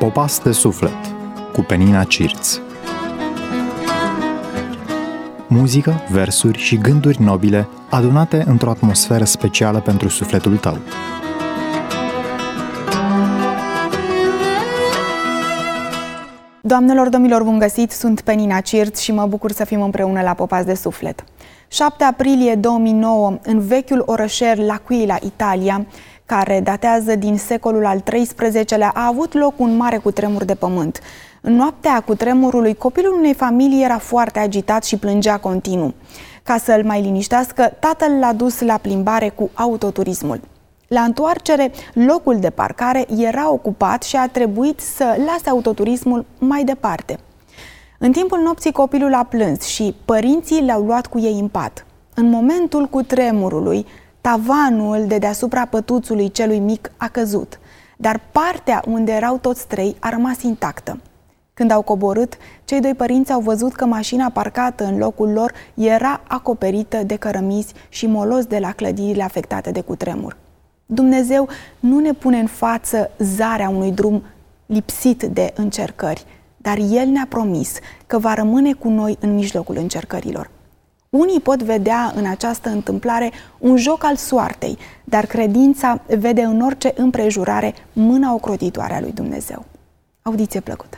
Popas de suflet cu Penina Cirț. Muzică, versuri și gânduri nobile adunate într-o atmosferă specială pentru sufletul tău. Doamnelor, domnilor, bun găsit! Sunt Penina Cirț și mă bucur să fim împreună la Popas de suflet. 7 aprilie 2009, în vechiul orășel L'Aquila, Italia, care datează din secolul al XIII-lea, a avut loc un mare cutremur de pământ. În noaptea cutremurului, copilul unei familii era foarte agitat și plângea continuu. Ca să îl mai liniștească, tatăl l-a dus la plimbare cu autoturismul. La întoarcere, locul de parcare era ocupat și a trebuit să lase autoturismul mai departe. În timpul nopții, copilul a plâns și părinții l-au luat cu ei în pat. În momentul cutremurului, tavanul de deasupra pătuțului celui mic a căzut, dar partea unde erau toți trei a rămas intactă. Când au coborât, cei doi părinți au văzut că mașina parcată în locul lor era acoperită de cărămizi și moloz de la clădirile afectate de cutremur. Dumnezeu nu ne pune în față zarea unui drum lipsit de încercări, dar El ne-a promis că va rămâne cu noi în mijlocul încercărilor. Unii pot vedea în această întâmplare un joc al soartei, dar credința vede în orice împrejurare mâna ocrotitoare a lui Dumnezeu. Audiție plăcută!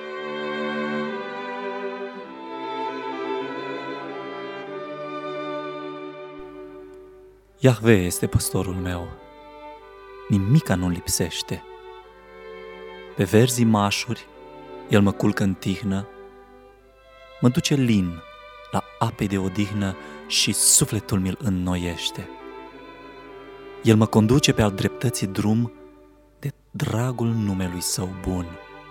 Iahve este păstorul meu, nimica nu lipsește. Pe verzii mașuri, El mă culcă în tihnă, mă duce lin la ape de odihnă și sufletul mi-l înnoiește. El mă conduce pe al dreptății drum de dragul numelui Său bun.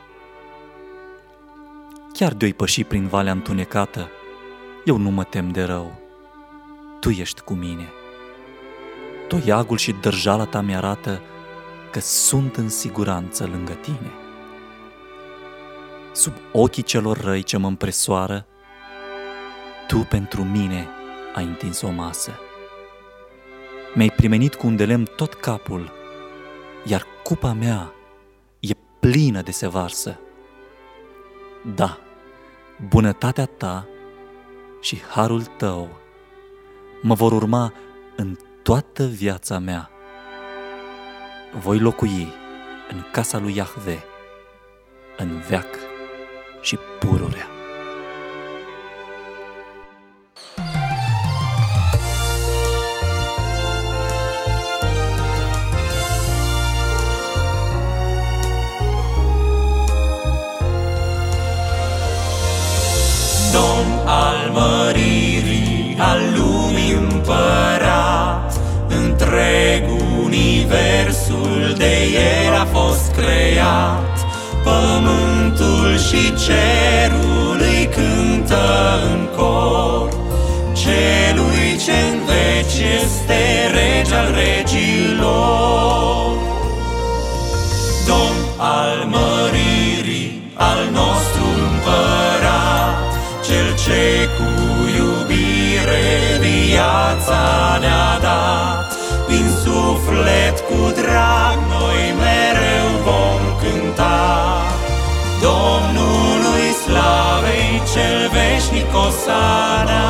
Chiar de-o păși prin valea întunecată, eu nu mă tem de rău. Tu ești cu mine. Toiagul și dărjala ta mi-arată că sunt în siguranță lângă tine. Sub ochii celor răi ce mă împresoară, tu pentru mine ai întins o masă. Mi-ai primenit cu un de lemn tot capul, iar cupa mea e plină de se varsă. Da, bunătatea ta și harul tău mă vor urma în toată viața mea. Voi locui în casa lui Iahve, în veac și pururea. Domn al măririi, al lumii împărat, întreg universul de El a fost creat. Pământul și cerul îi cântă în cor, celui ce-n veci este rege al regilor. Domn al măririi, al nostru împărat, cel ce cu iubire viața ne-a dat. Din suflet cu drag noi mereu vom cânta Domnului slavei cel veșnic osana.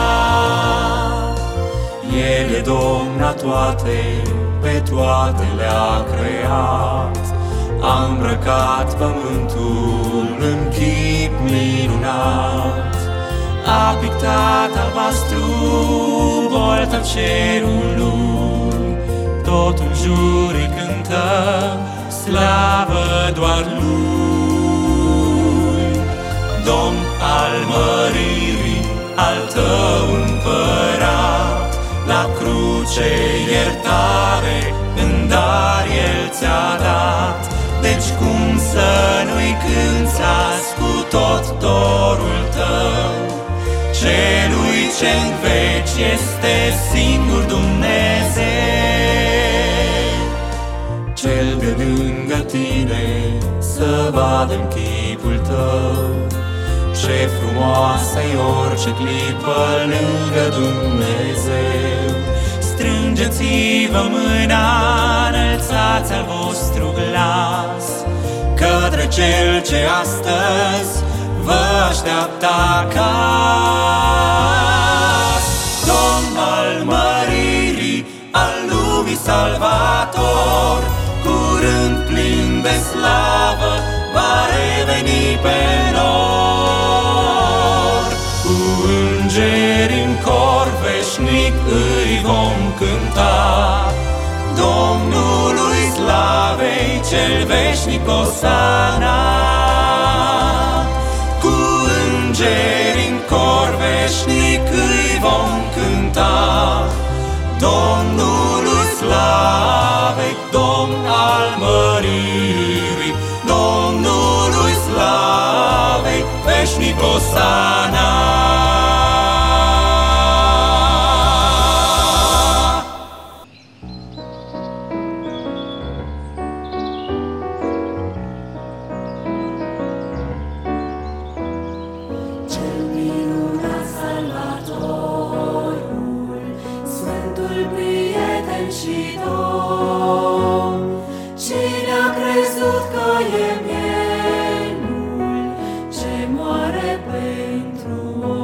El e Domn a toate, pe toate le-a creat. A îmbrăcat pământul în chip minunat. A pictat albastru bolta cerului, tot în jur îi cântă slavă doar lui. Domn al măririi, al tău împărat, la cruce iertare în dar El ți-a dat. Deci cum să nu-i cânți azi cu tot dorul tău, celui ce-n veci este singur Dumnezeu. Cel de lângă tine să vadă-n chipul tău, ce frumoasă-i orice clipă lângă Dumnezeu. Strângeți-vă mâna, înălțați al vostru glas către Cel ce astăzi vă așteaptă acasă. Domn al măririi, al lumii salvator, curând plin de slavă va reveni pe nor. Cu îngeri în cor veșnic îi vom cânta Domnului slavei cel veșnic osana. Cu îngeri în cor veșnic îi vom cânta Domnului slavei, Domn al măririi, Domnului slavei veșnic osana. Pentru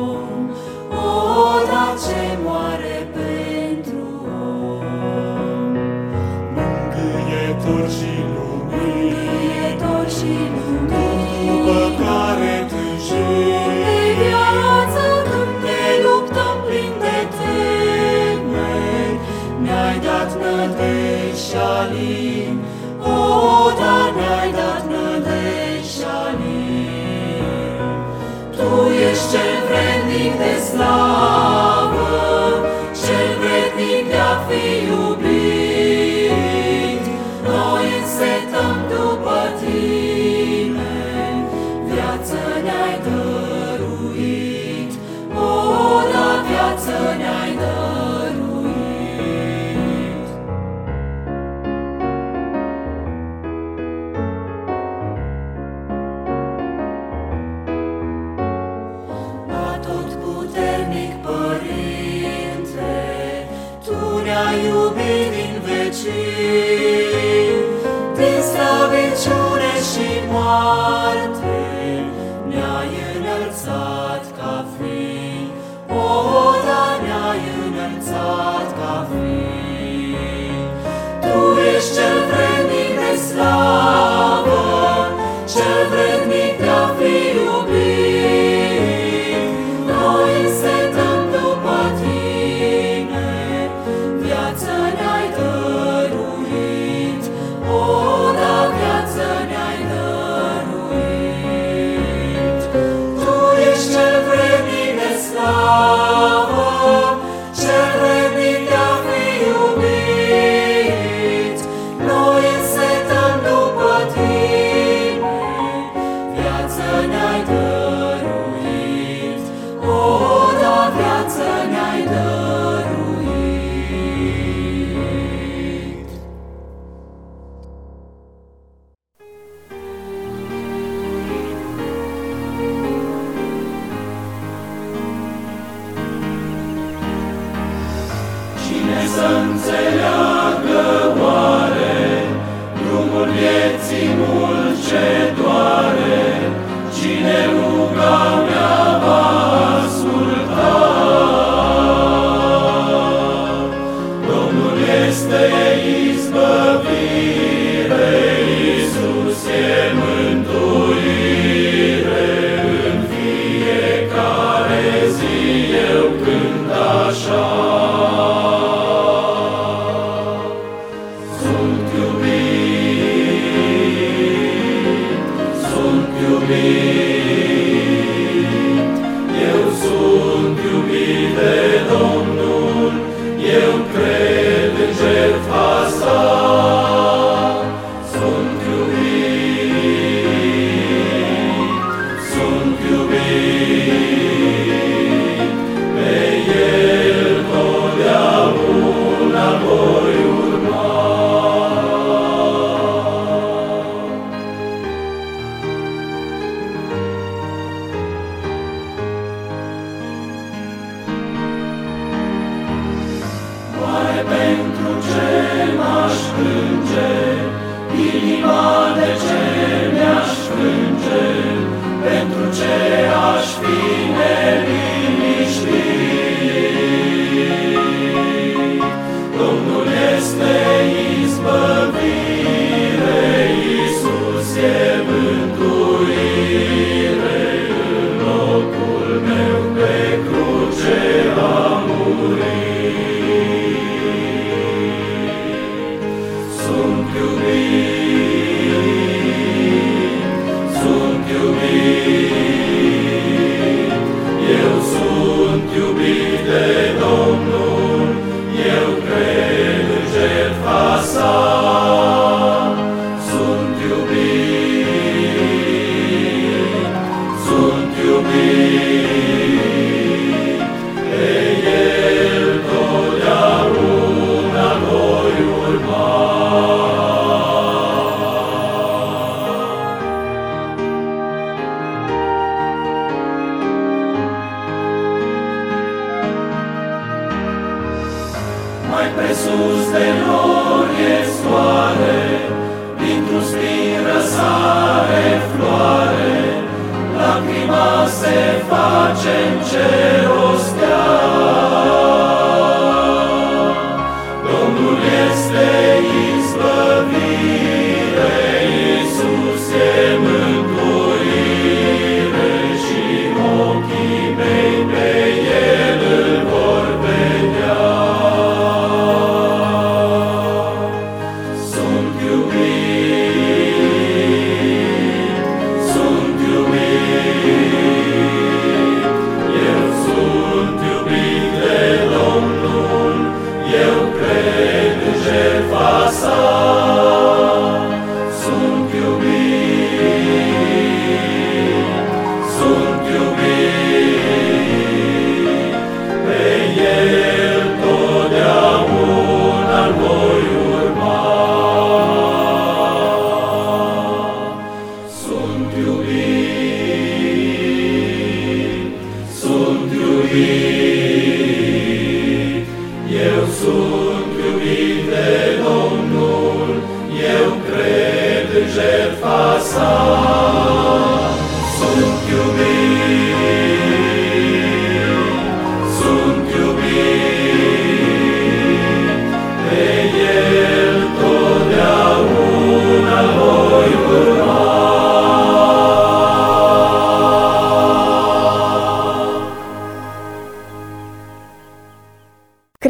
cel vrednic de slavă, cel vrednic de a fi iubit. Noi însetăm după tine, viață ne-ai dăruit. O, da, viață ne-ai dăruit. Atotputernic Părinte, Tu ne-ai iubit din vecini, din slăbiciune și moarte ne-ai înălțat ca fii. O, da, ne-ai înălțat ca fii. Tu ești cel vrednic de slavă, cel vrednic de a fi iubit. Noi însetăm după tine, viață ne-ai dăruit. O, da, viață ne-ai dăruit. Tu ești cel vrednic de slavă, cel vrednic de a fi iubit. Noi însetăm după tine, viață ne-ai dăruit. O, da, viață ne-ai dăruit. Cine să înțeleagă oare drumul vieții mult ce doare? Cine ruga mea va asculta? Domnul este izbăvire, Iisus e mântuire. În fiecare zi eu cânt așa. Sunt iubit, sunt iubit, eu sunt iubit de Domnul, eu cred în jertfa sa. Sunt iubit, sunt iubit, pe El totdeauna voi urma. Oare pentru ce m-aș plânge, inima de ce mi-aș frânge? Pentru ce aș fi neliniștit? Domnul este izbăvire, Iisus e mântuire. În locul meu pe cruce a murit. Sunt iubit, sunt iubit, eu sunt iubit de Domnul, eu cred în jertfa sa. Sunt iubit, sunt iubit, pe El totdeauna voi urma. Mai presus de nori e soare, dintr-un spin răsare floare, lacrima se face în cer o stea. Domnul este izbăvire, Iisus e mântuire și ochii mei pe El îl vor vedea. Sunt iubit, sunt iubit,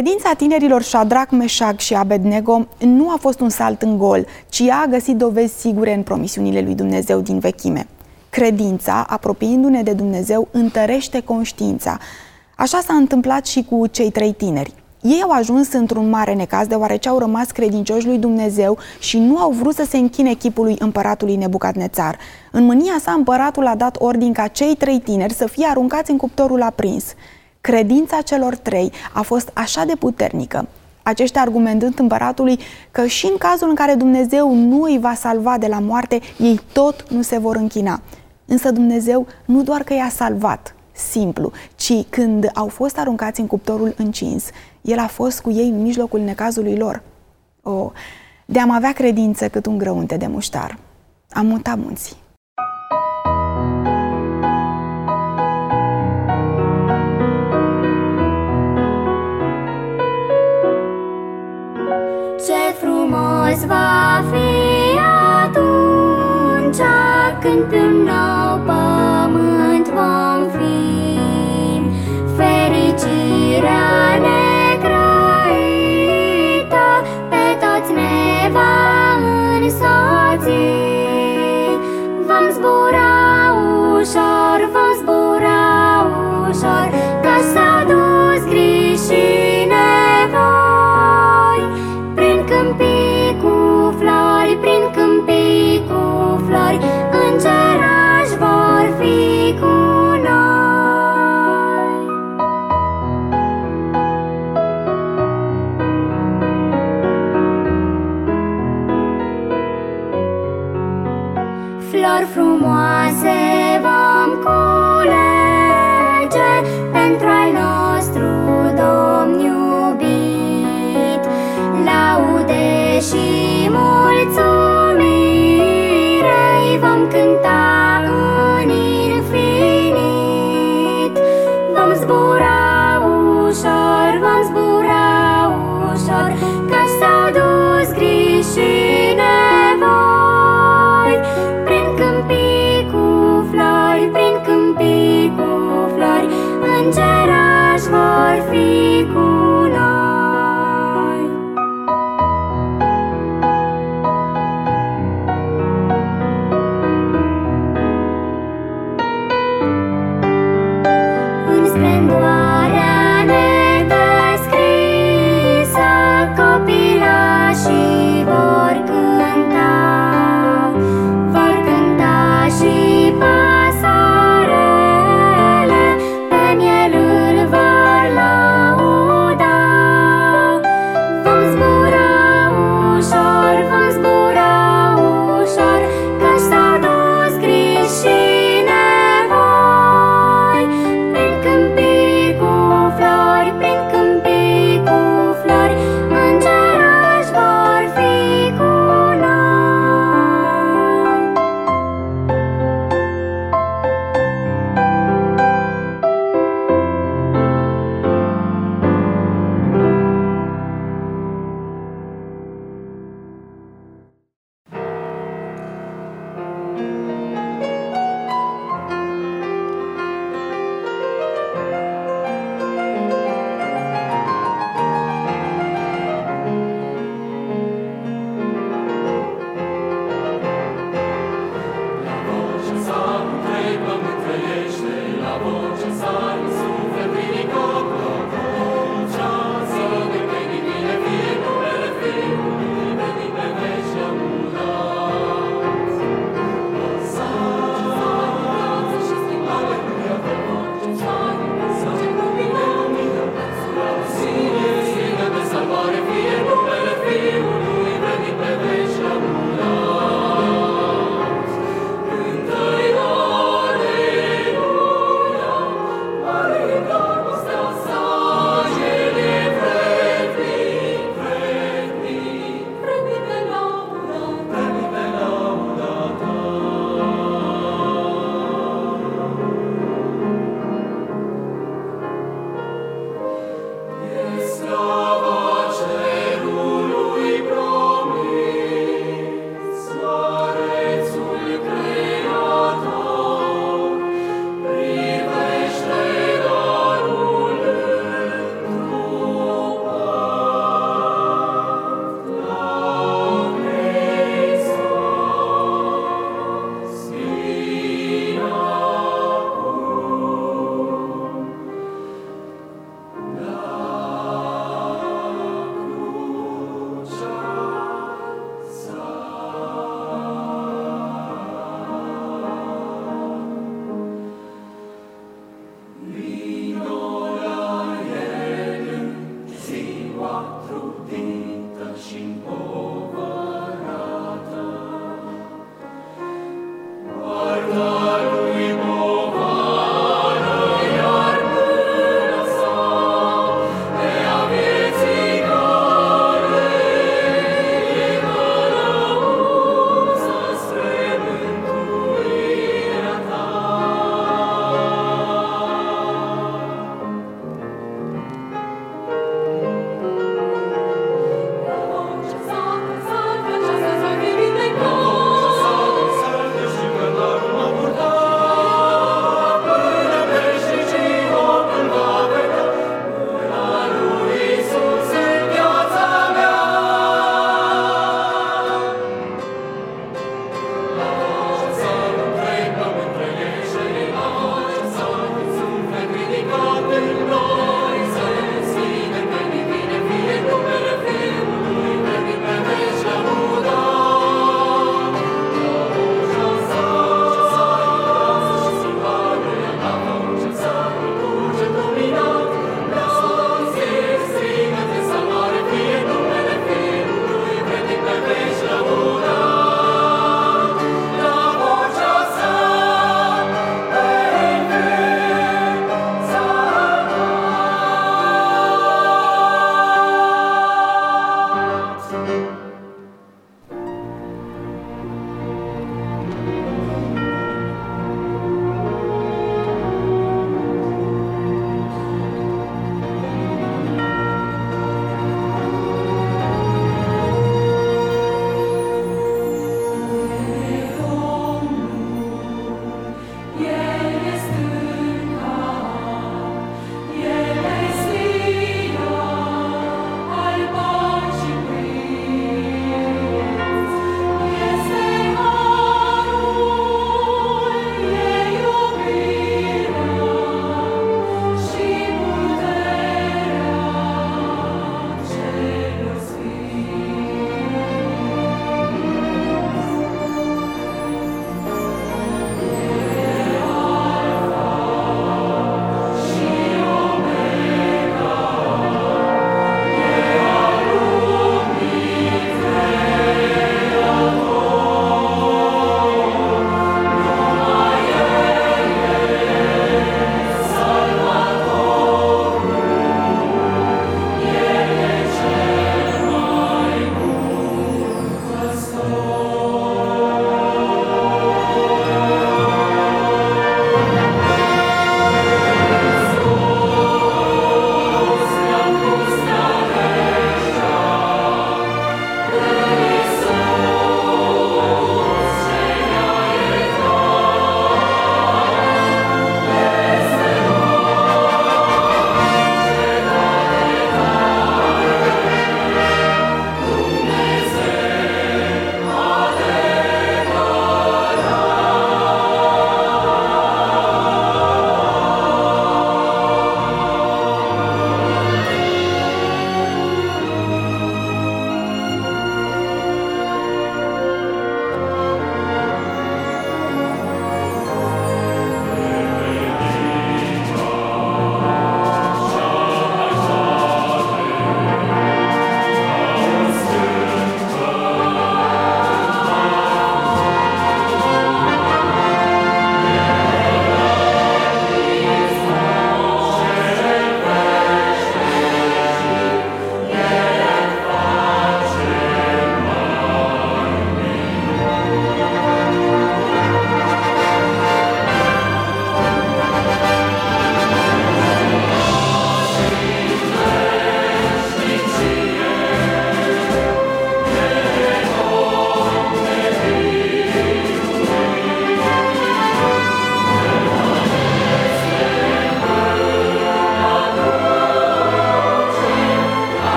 Credința tinerilor Șadrac, Meșac și Abednego nu a fost un salt în gol, ci a găsit dovezi sigure în promisiunile lui Dumnezeu din vechime. Credința, apropiindu-ne de Dumnezeu, întărește conștiința. Așa s-a întâmplat și cu cei 3 tineri. Ei au ajuns într-un mare necaz deoarece au rămas credincioși lui Dumnezeu și nu au vrut să se închine chipului împăratului Nebucadnețar. În mânia sa, împăratul a dat ordin ca cei 3 tineri să fie aruncați în cuptorul aprins. Credința celor 3 a fost așa de puternică, aceștia argumentând împăratului că și în cazul în care Dumnezeu nu îi va salva de la moarte, ei tot nu se vor închina. Însă Dumnezeu nu doar că i-a salvat, simplu, ci când au fost aruncați în cuptorul încins, El a fost cu ei în mijlocul necazului lor. De-am avea credință cât un grăunte de muștar. Am mutat munții. Ce frumos va fi atunci când pe un nou pământ vom fi. Fericirea necrăită pe toți ne va însoți. Vom zbura ușor, vom zbura ușor, că s-au dus griji și nevoi. Prin câmpii cu flori, îngerași vor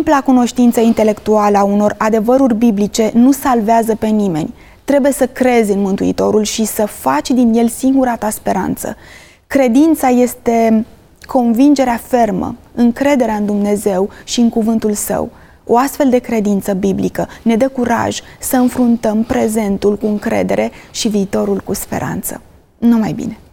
Simpla cunoștință intelectuală a unor adevăruri biblice nu salvează pe nimeni. Trebuie să crezi în Mântuitorul și să faci din El singura ta speranță. Credința este convingerea fermă, încrederea în Dumnezeu și în cuvântul Său. O astfel de credință biblică ne dă curaj să înfruntăm prezentul cu încredere și viitorul cu speranță. Numai bine!